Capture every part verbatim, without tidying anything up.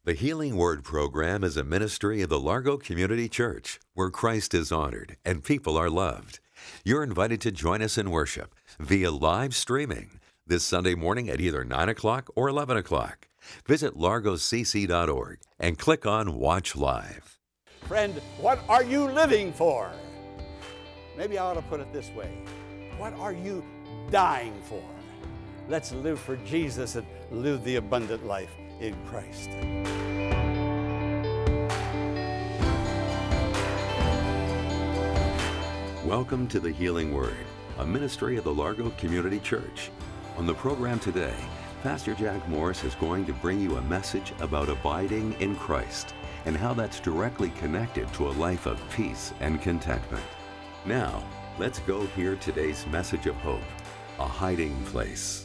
The Healing Word program is a ministry of the Largo Community Church, where Christ is honored and people are loved. You're invited to join us in worship via live streaming this Sunday morning at either nine o'clock or eleven o'clock. Visit largo c c dot org and click on Watch Live. Friend, what are you living for? Maybe I ought to put it this way. What are you dying for? Let's live for Jesus and live the abundant life in Christ. Welcome to the Healing Word, a ministry of the Largo Community Church. On the program today, Pastor Jack Morris is going to bring you a message about abiding in Christ and how that's directly connected to a life of peace and contentment. Now, let's go hear today's message of hope, a hiding place.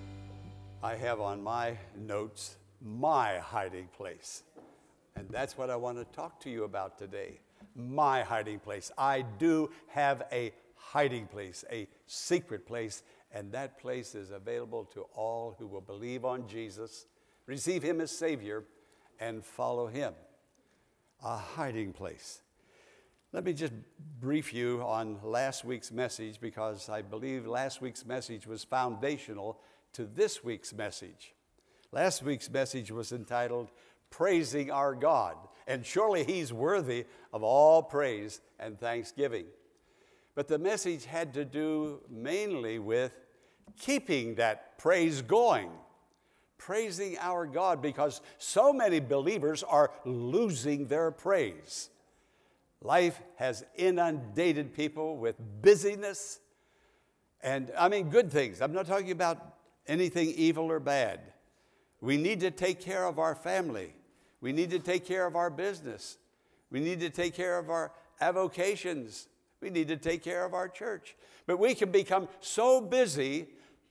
I have on my notes, my hiding place. And that's what I want to talk to you about today. My hiding place. I do have a hiding place, a secret place, and that place is available to all who will believe on Jesus, receive Him as Savior, and follow Him. A hiding place. Let me just brief you on last week's message, because I believe last week's message was foundational to this week's message. Last week's message was entitled, Praising Our God, and surely He's worthy of all praise and thanksgiving. But the message had to do mainly with keeping that praise going, praising our God, because so many believers are losing their praise. Life has inundated people with busyness, and I mean good things. I'm not talking about anything evil or bad. We need to take care of our family. We need to take care of our business. We need to take care of our avocations. We need to take care of our church. But we can become so busy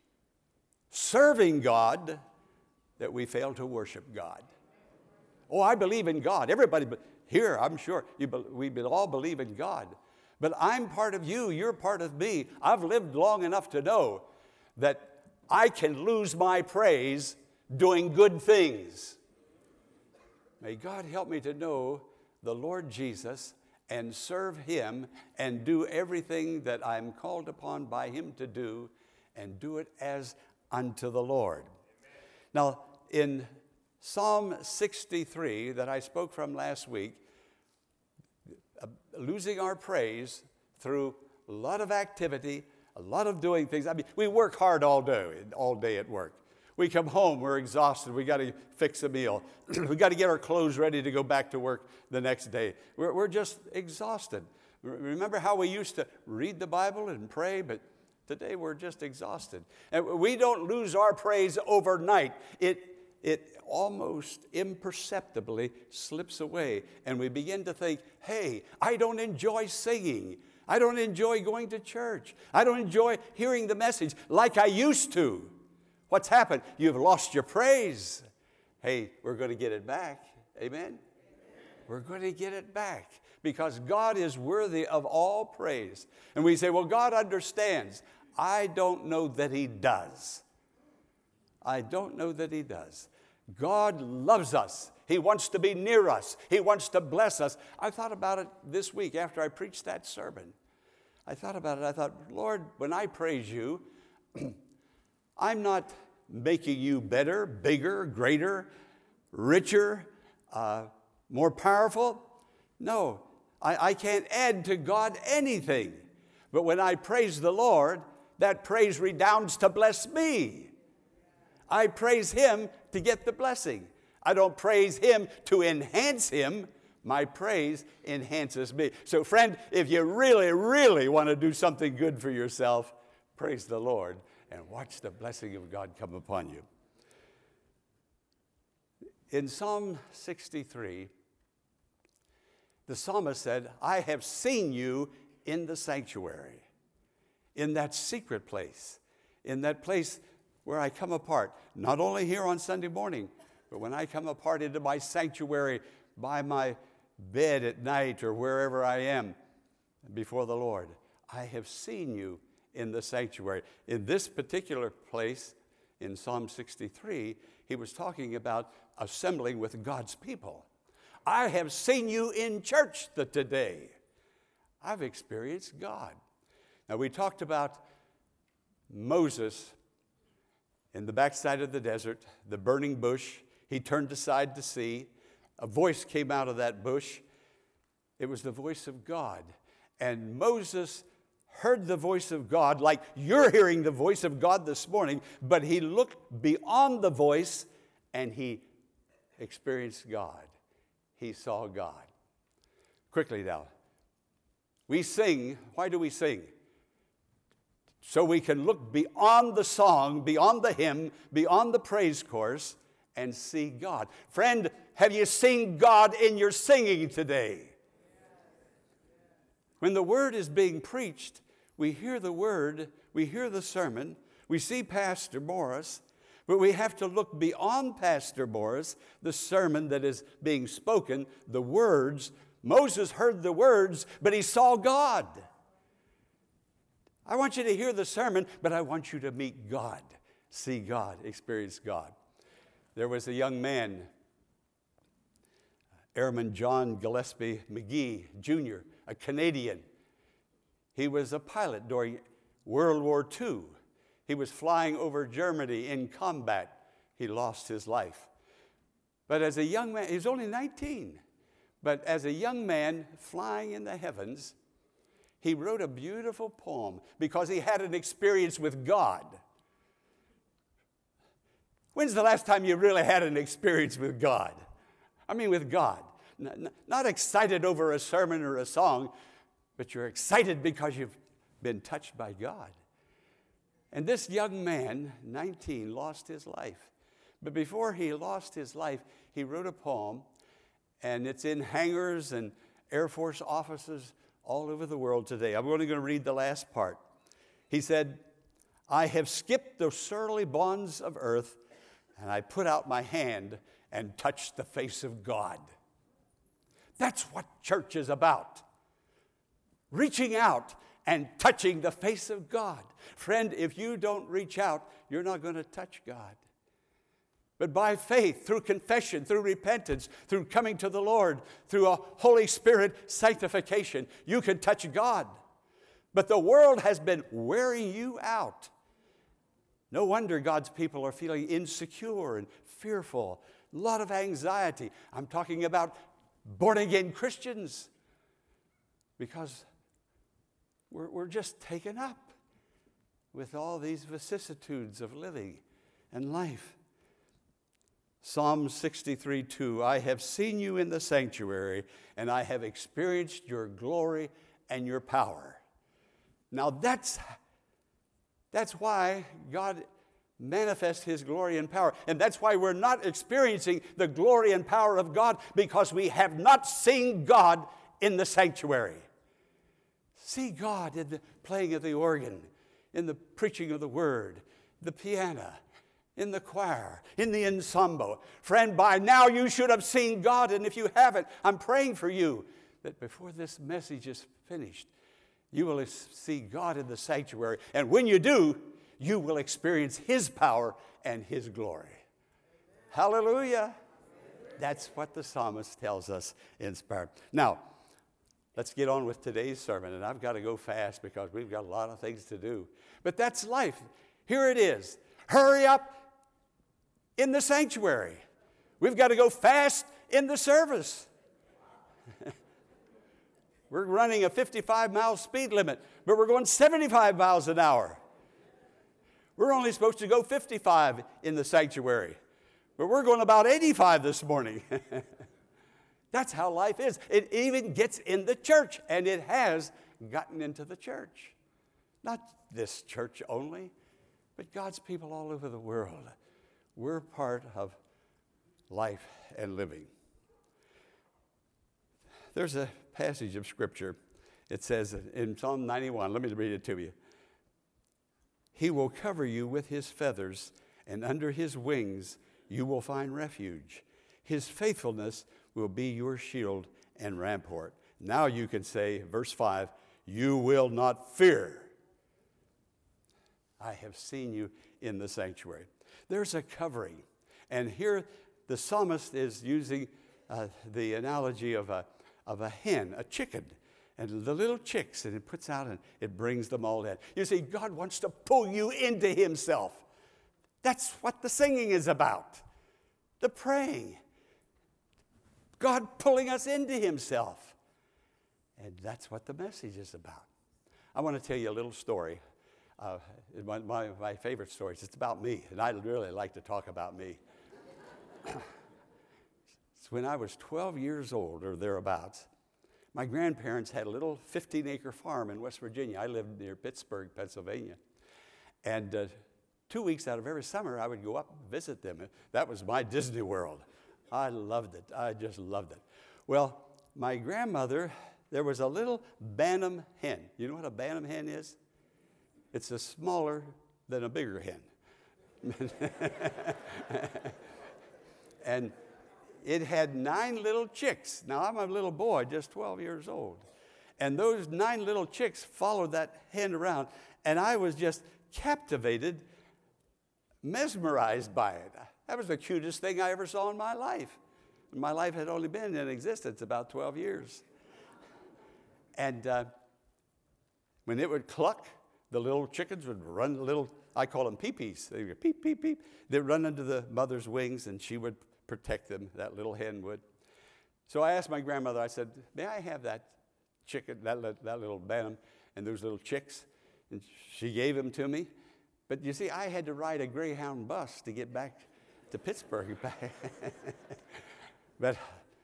serving God that we fail to worship God. Oh, I believe in God. Everybody here, I'm sure, you, we all believe in God. But I'm part of you. You're part of me. I've lived long enough to know that I can lose my praise doing good things. May God help me to know the Lord Jesus and serve Him and do everything that I'm called upon by Him to do, and do it as unto the Lord. Amen. Now, in Psalm sixty-three that I spoke from last week, uh, losing our praise through a lot of activity, a lot of doing things. I mean, we work hard all day, all day at work. We come home, we're exhausted. We got to fix a meal. We got to get our clothes ready to go back to work the next day. We're, we're just exhausted. Remember how we used to read the Bible and pray, but today we're just exhausted. And we don't lose our praise overnight. It, it almost imperceptibly slips away, and we begin to think, hey, I don't enjoy singing. I don't enjoy going to church. I don't enjoy hearing the message like I used to. What's happened? You've lost your praise. Hey, we're going to get it back. Amen? Amen? We're going to get it back, because God is worthy of all praise. And we say, well, God understands. I don't know that He does. I don't know that He does. God loves us. He wants to be near us. He wants to bless us. I thought about it this week after I preached that sermon. I thought about it. I thought, Lord, when I praise You, I'm not making You better, bigger, greater, richer, uh, more powerful. No, I, I can't add to God anything. But when I praise the Lord, that praise redounds to bless me. I praise Him to get the blessing. I don't praise Him to enhance Him. My praise enhances me. So friend, if you really, really want to do something good for yourself, praise the Lord and watch the blessing of God come upon you. In Psalm sixty-three, the psalmist said, I have seen You in the sanctuary, in that secret place, in that place where I come apart, not only here on Sunday morning, but when I come apart into my sanctuary by my bed at night or wherever I am before the Lord. I have seen You in the sanctuary. In this particular place, in Psalm sixty-three, he was talking about assembling with God's people. I have seen you in church the, today. I've experienced God. Now, we talked about Moses in the backside of the desert, the burning bush. He turned aside to see. A voice came out of that bush. It was the voice of God. And Moses heard the voice of God like you're hearing the voice of God this morning, but he looked beyond the voice and he experienced God. He saw God. Quickly now. We sing. Why do we sing? So we can look beyond the song, beyond the hymn, beyond the praise chorus, and see God. Friend, have you seen God in your singing today? When the word is being preached, we hear the word, we hear the sermon, we see Pastor Morris, but we have to look beyond Pastor Morris, the sermon that is being spoken, the words. Moses heard the words, but he saw God. I want you to hear the sermon, but I want you to meet God, see God, experience God. There was a young man, Airman John Gillespie McGee, Junior, a Canadian. He was a pilot during World War Two. He was flying over Germany in combat. He lost his life. But as a young man, he was only nineteen, but as a young man flying in the heavens, he wrote a beautiful poem because he had an experience with God. When's the last time you really had an experience with God? I mean, with God. Not excited over a sermon or a song, but you're excited because you've been touched by God. And this young man, nineteen, lost his life. But before he lost his life, he wrote a poem, and it's in hangars and Air Force offices all over the world today. I'm only going to read the last part. He said, I have skipped the surly bonds of earth, and I put out my hand and touched the face of God. That's what church is about. Reaching out and touching the face of God. Friend, if you don't reach out, you're not going to touch God. But by faith, through confession, through repentance, through coming to the Lord, through a Holy Spirit sanctification, you can touch God. But the world has been wearing you out. No wonder God's people are feeling insecure and fearful. A lot of anxiety. I'm talking about born-again Christians. Because we're, we're just taken up with all these vicissitudes of living and life. Psalm sixty-three two, I have seen you in the sanctuary, and I have experienced your glory and your power. Now that's, that's why God manifests his glory and power. And that's why we're not experiencing the glory and power of God, because we have not seen God in the sanctuary. See God in the playing of the organ, in the preaching of the word, the piano, in the choir, in the ensemble. Friend, by now you should have seen God, and if you haven't, I'm praying for you that before this message is finished, you will see God in the sanctuary. And when you do, you will experience his power and his glory. Amen. Hallelujah. Amen. That's what the psalmist tells us inspired. Now, let's get on with today's sermon. And I've got to go fast because we've got a lot of things to do. But that's life. Here it is. Hurry up in the sanctuary. We've got to go fast in the service. We're running a fifty-five mile speed limit, but we're going seventy-five miles an hour. We're only supposed to go fifty-five in the sanctuary, but we're going about eighty-five this morning. That's how life is. It even gets in the church, and it has gotten into the church. Not this church only, but God's people all over the world. We're part of life and living. There's a passage of Scripture. It says in Psalm ninety-one, let me read it to you. He will cover you with his feathers, and under his wings you will find refuge. His faithfulness will be your shield and rampart. Now you can say, verse five, you will not fear. I have seen you in the sanctuary. There's a covering. And here the psalmist is using uh, the analogy of a, of a hen, a chicken, and the little chicks, and it puts out and it brings them all in. You see, God wants to pull you into himself. That's what the singing is about, the praying. God pulling us into himself. And that's what the message is about. I want to tell you a little story. Uh, one of my, my favorite stories. It's about me, and I really like to talk about me. It's when I was twelve years old or thereabouts. My grandparents had a little fifteen-acre farm in West Virginia. I lived near Pittsburgh, Pennsylvania. And uh, two weeks out of every summer, I would go up and visit them. That was my Disney World. I loved it. I just loved it. Well, my grandmother, there was a little Bantam hen. You know what a Bantam hen is? It's a smaller than a bigger hen. And it had nine little chicks. Now, I'm a little boy, just twelve years old. And those nine little chicks followed that hen around, and I was just captivated, mesmerized by it. That was the cutest thing I ever saw in my life. My life had only been in existence about twelve years. And uh, when it would cluck, the little chickens would run a little, I call them pee-pees. They would peep, peep, peep. They'd run under the mother's wings, and she would protect them, that little hen would. So I asked my grandmother, I said, may I have that chicken, that, that little Bantam, and those little chicks? And she gave them to me. But you see, I had to ride a Greyhound bus to get back to Pittsburgh. But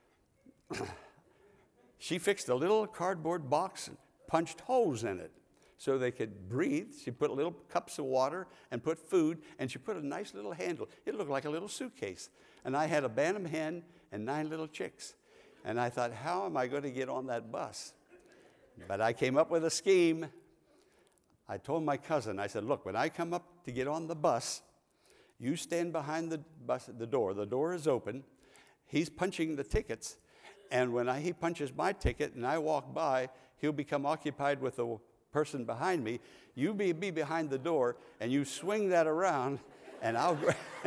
she fixed a little cardboard box and punched holes in it so they could breathe. She put little cups of water and put food, and she put a nice little handle. It looked like a little suitcase. And I had a Bantam hen and nine little chicks. And I thought, how am I going to get on that bus? But I came up with a scheme. I told my cousin, I said, look, when I come up to get on the bus, you stand behind the bus, the door. The door is open. He's punching the tickets. And when I, he punches my ticket and I walk by, he'll become occupied with the person behind me. You be, be behind the door, and you swing that around, and I'll...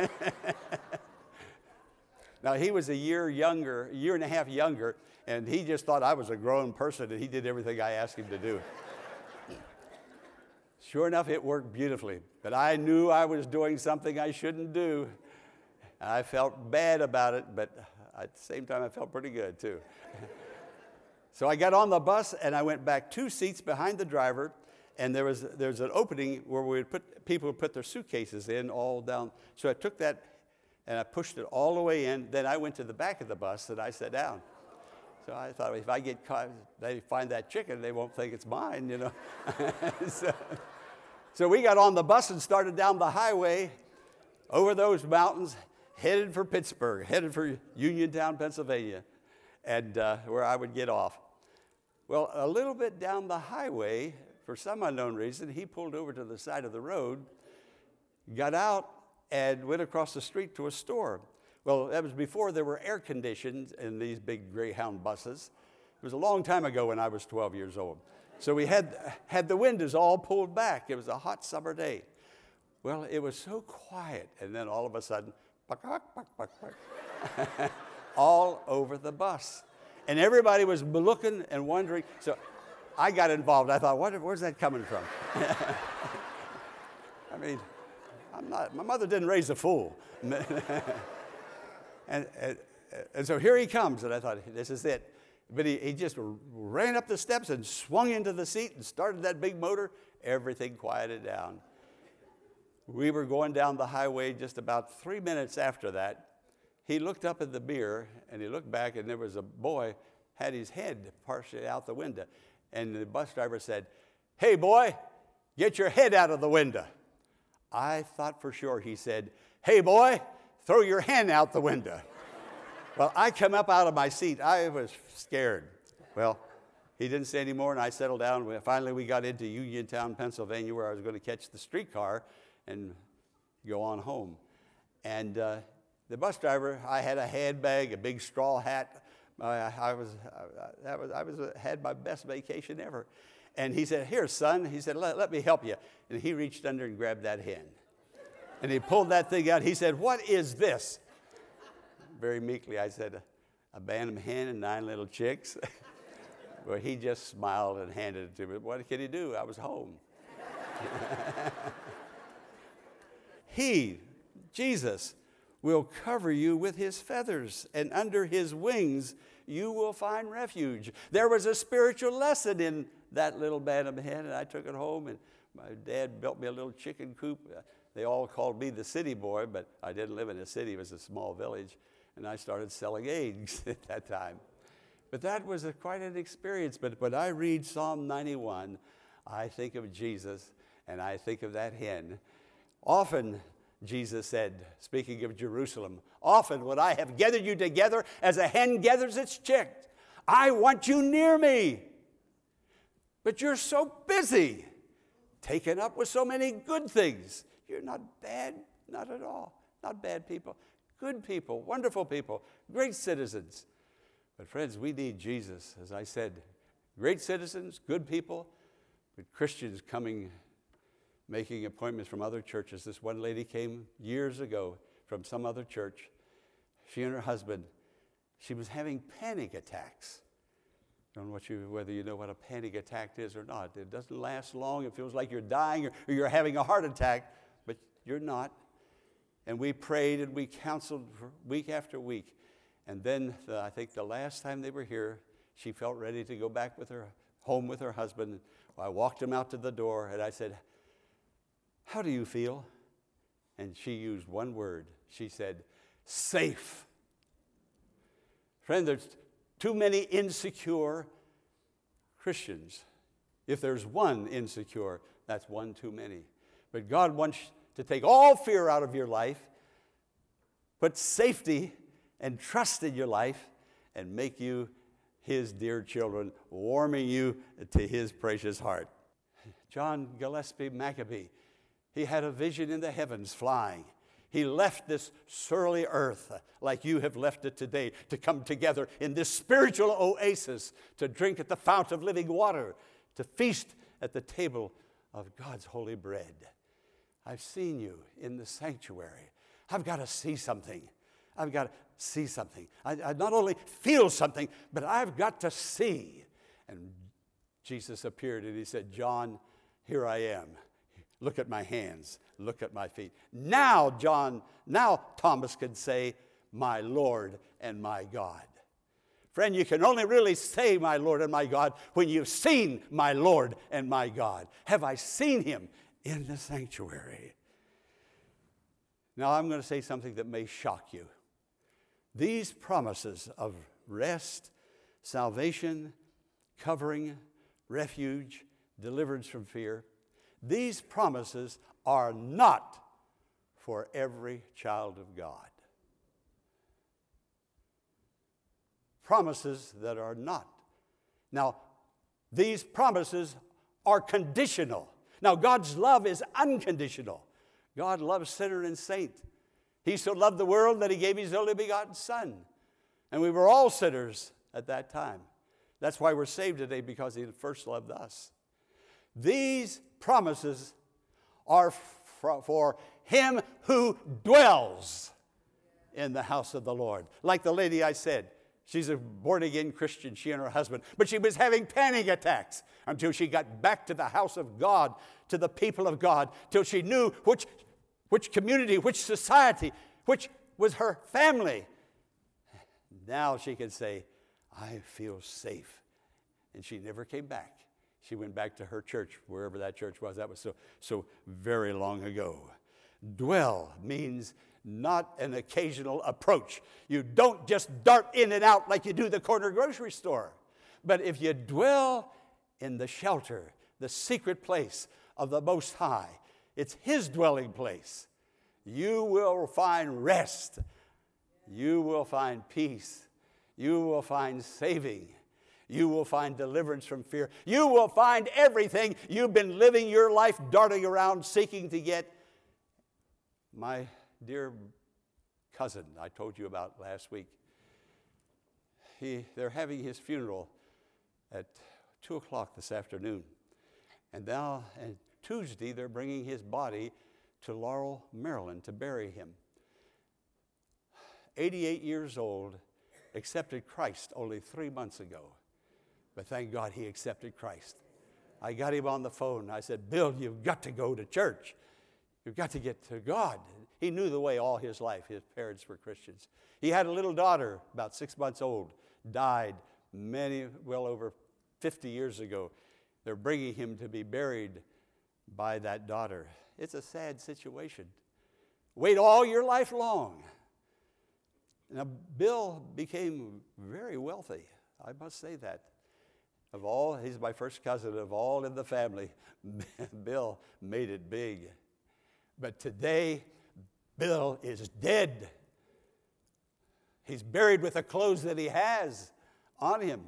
Now, he was a year younger, a year and a half younger, and he just thought I was a grown person, and he did everything I asked him to do. Sure enough, it worked beautifully, but I knew I was doing something I shouldn't do. I felt bad about it, but at the same time, I felt pretty good, too. So I got on the bus, and I went back two seats behind the driver, and there was, there was an opening where we would put, people would put their suitcases in all down. So I took that, and I pushed it all the way in. Then I went to the back of the bus, and I sat down. So I thought, if I get caught, they find that chicken, they won't think it's mine, you know. so, so we got on the bus and started down the highway over those mountains, headed for Pittsburgh, headed for Uniontown, Pennsylvania, and uh, where I would get off. Well, a little bit down the highway, for some unknown reason, he pulled over to the side of the road, got out, and went across the street to a store. Well, that was before there were air conditions in these big Greyhound buses. It was a long time ago when I was twelve years old. So we had, had the windows all pulled back. It was a hot summer day. Well, it was so quiet, and then all of a sudden, buck, buck, buck, buck, buck, all over the bus. And everybody was looking and wondering. So I got involved. I thought, what, where's that coming from? I mean, I'm not, my mother didn't raise a fool. and, and, and so here he comes, and I thought, this is it. But he, he just ran up the steps and swung into the seat and started that big motor. Everything quieted down. We were going down the highway just about three minutes after that. He looked up at the mirror, and he looked back, and there was a boy, had his head partially out the window. And the bus driver said, hey, boy, get your head out of the window. I thought for sure he said, hey, boy, throw your hand out the window. Well, I come up out of my seat. I was scared. Well, he didn't say any more, and I settled down. Finally, we got into Uniontown, Pennsylvania, where I was going to catch the streetcar and go on home. And uh, the bus driver, I had a handbag, a big straw hat. Uh, I was, uh, I was, I was uh, had my best vacation ever. And he said, here, son. He said, let, let me help you. And he reached under and grabbed that hen. And he pulled that thing out. He said, what is this? very meekly, I said, a Bantam hen and nine little chicks. Well, he just smiled and handed it to me. What could he do? I was home. He, Jesus, will cover you with his feathers, and under his wings you will find refuge. There was a spiritual lesson in that little Bantam hen, and I took it home, and my dad built me a little chicken coop. They all called me the city boy, but I didn't live in a city. It was a small village, and I started selling eggs at that time. But that was a, quite an experience. But when I read Psalm ninety-one, I think of Jesus, and I think of that hen. Often, Jesus said, speaking of Jerusalem, often when I have gathered you together as a hen gathers its chicks, I want you near me. But you're so busy, taken up with so many good things. You're not bad, not at all. Not bad people. Good people, wonderful people, great citizens. But friends, we need Jesus, as I said, great citizens, good people, but Christians coming, making appointments from other churches. This one lady came years ago from some other church. She and her husband, she was having panic attacks. I don't know what you, whether you know what a panic attack is or not. It doesn't last long. It feels like you're dying or, or you're having a heart attack, but you're not. And we prayed and we counseled for week after week. And then the, I think the last time they were here, she felt ready to go back with her home with her husband. I walked him out to the door and I said, how do you feel? And she used one word. She said, safe. Friend, there's too many insecure Christians. If there's one insecure, that's one too many. But God wants to take all fear out of your life, put safety and trust in your life, and make you his dear children, warming you to his precious heart. John Gillespie Maccabee, he had a vision in the heavens flying. He left this surly earth like you have left it today to come together in this spiritual oasis to drink at the fount of living water, to feast at the table of God's holy bread. I've seen you in the sanctuary. I've got to see something. I've got to see something. I, I not only feel something, but I've got to see. And Jesus appeared and he said, John, here I am. Look at my hands. Look at my feet. Now, John, now Thomas can say, my Lord and my God. Friend, you can only really say my Lord and my God when you've seen my Lord and my God. Have I seen him in the sanctuary? Now, I'm going to say something that may shock you. These promises of rest, salvation, covering, refuge, deliverance from fear, these promises are not for every child of God. Promises that are not. Now, these promises are conditional. Now, God's love is unconditional. God loves sinner and saint. He so loved the world that he gave his only begotten Son. And we were all sinners at that time. That's why we're saved today, because he first loved us. These promises are for him who dwells in the house of the Lord. Like the lady I said, she's a born-again Christian, she and her husband. But she was having panic attacks until she got back to the house of God, to the people of God, till she knew which which community, which society, which was her family. Now she can say, I feel safe. And she never came back. She went back to her church, wherever that church was. That was so, so very long ago. Dwell means not an occasional approach. You don't just dart in and out like you do the corner grocery store. But if you dwell in the shelter, the secret place of the Most High, it's his dwelling place, you will find rest. You will find peace. You will find saving. You will find deliverance from fear. You will find everything you've been living your life darting around seeking to get. My dear cousin I told you about last week, he, they're having his funeral at two o'clock this afternoon. And now, and Tuesday, they're bringing his body to Laurel, Maryland, to bury him. eighty-eight years old, accepted Christ only three months ago. But thank God he accepted Christ. I got him on the phone. I said, Bill, you've got to go to church. You've got to get to God. He knew the way all his life. His parents were Christians. He had a little daughter, about six months old, died many, well over fifty years ago. They're bringing him to be buried by that daughter. It's a sad situation. Wait all your life long. Now, Bill became very wealthy. I must say that. Of all, he's my first cousin. Of all in the family, Bill made it big. But today, Bill is dead. He's buried with the clothes that he has on him.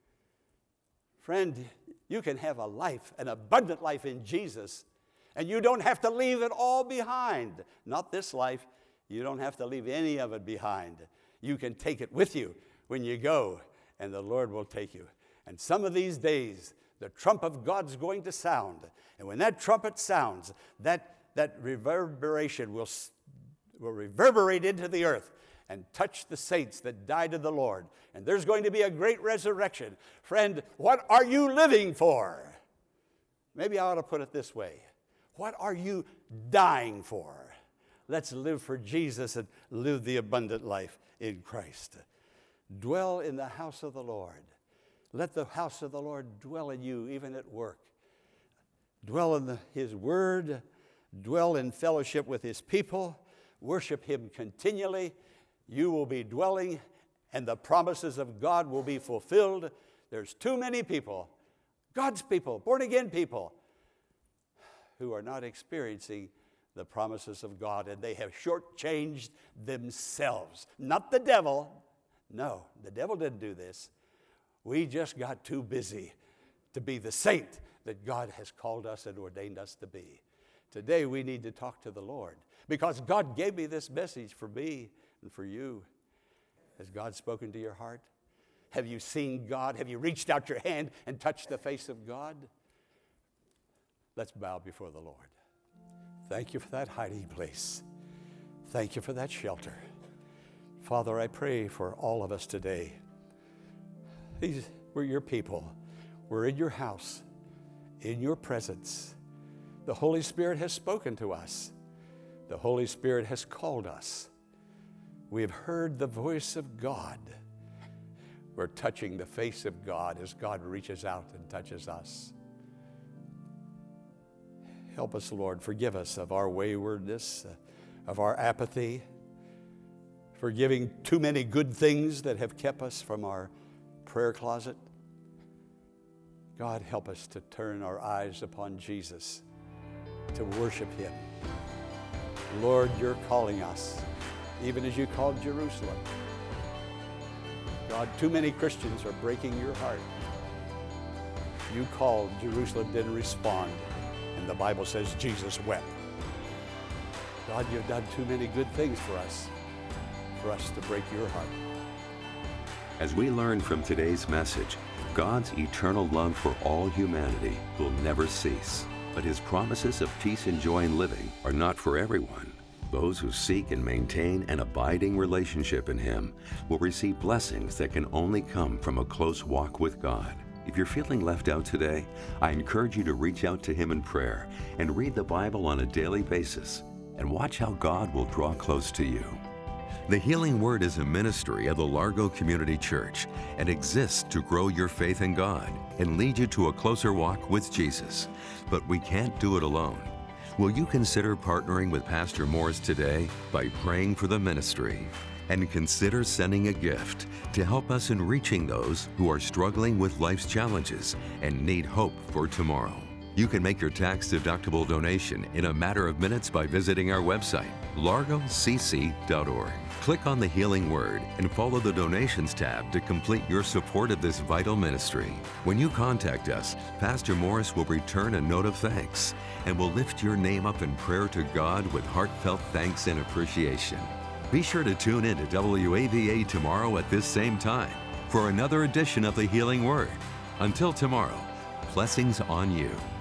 Friend, you can have a life, an abundant life in Jesus, and you don't have to leave it all behind. Not this life. You don't have to leave any of it behind. You can take it with you when you go, and the Lord will take you. And some of these days, the trump of God's going to sound. And when that trumpet sounds, that, that reverberation will, will reverberate into the earth and touch the saints that died of the Lord. And there's going to be a great resurrection. Friend, what are you living for? Maybe I ought to put it this way. What are you dying for? Let's live for Jesus and live the abundant life in Christ. Dwell in the house of the Lord. Let the house of the Lord dwell in you, even at work. Dwell in the, his word. Dwell in fellowship with his people. Worship him continually. You will be dwelling, and the promises of God will be fulfilled. There's too many people, God's people, born-again people, who are not experiencing the promises of God, and they have shortchanged themselves. Not the devil. No, the devil didn't do this. We just got too busy to be the saint that God has called us and ordained us to be. Today we need to talk to the Lord, because God gave me this message for me and for you. Has God spoken to your heart? Have you seen God? Have you reached out your hand and touched the face of God? Let's bow before the Lord. Thank you for that hiding place. Thank you for that shelter. Father, I pray for all of us today. These, we're your people. We're in your house, in your presence. The Holy Spirit has spoken to us. The Holy Spirit has called us. We have heard the voice of God. We're touching the face of God as God reaches out and touches us. Help us, Lord. Forgive us of our waywardness, of our apathy, for giving too many good things that have kept us from our prayer closet. God, help us to turn our eyes upon Jesus, to worship him. Lord, you're calling us, even as you called Jerusalem. God, too many Christians are breaking your heart. You called, Jerusalem didn't respond, and the Bible says Jesus wept. God, you've done too many good things for us, for us to break your heart. As we learn from today's message, God's eternal love for all humanity will never cease. But his promises of peace and joy in living are not for everyone. Those who seek and maintain an abiding relationship in him will receive blessings that can only come from a close walk with God. If you're feeling left out today, I encourage you to reach out to him in prayer and read the Bible on a daily basis and watch how God will draw close to you. The Healing Word is a ministry of the Largo Community Church and exists to grow your faith in God and lead you to a closer walk with Jesus. But we can't do it alone. Will you consider partnering with Pastor Morris today by praying for the ministry? And consider sending a gift to help us in reaching those who are struggling with life's challenges and need hope for tomorrow. You can make your tax-deductible donation in a matter of minutes by visiting our website, largo c c dot org. Click on the Healing Word and follow the Donations tab to complete your support of this vital ministry. When you contact us, Pastor Morris will return a note of thanks and will lift your name up in prayer to God with heartfelt thanks and appreciation. Be sure to tune in to W A V A tomorrow at this same time for another edition of the Healing Word. Until tomorrow, blessings on you.